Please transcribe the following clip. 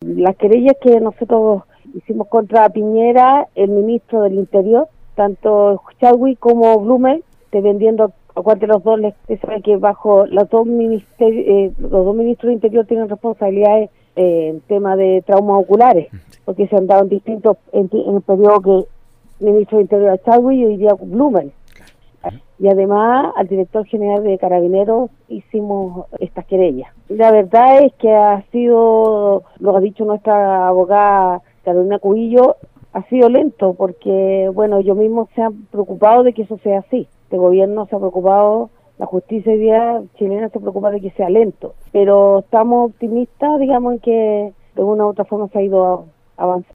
las querellas que nosotros hicimos contra Piñera, el ministro del Interior, tanto Chadwick como Blumen, dependiendo a cuál de los dos les sabe que bajo los dos ministros del Interior tienen responsabilidades en tema de traumas oculares, porque se han dado en distintos en el periodo que el ministro del Interior era Chadwick y hoy día Blumen. Y además al director general de Carabineros hicimos estas querellas. La verdad es que ha sido, lo ha dicho nuestra abogada Carolina Cubillo, ha sido lento porque, bueno, ellos mismos se han preocupado de que eso sea así. Este gobierno se ha preocupado, la justicia hoy día chilena se preocupa de que sea lento. Pero estamos optimistas, digamos, en que de una u otra forma se ha ido avanzando.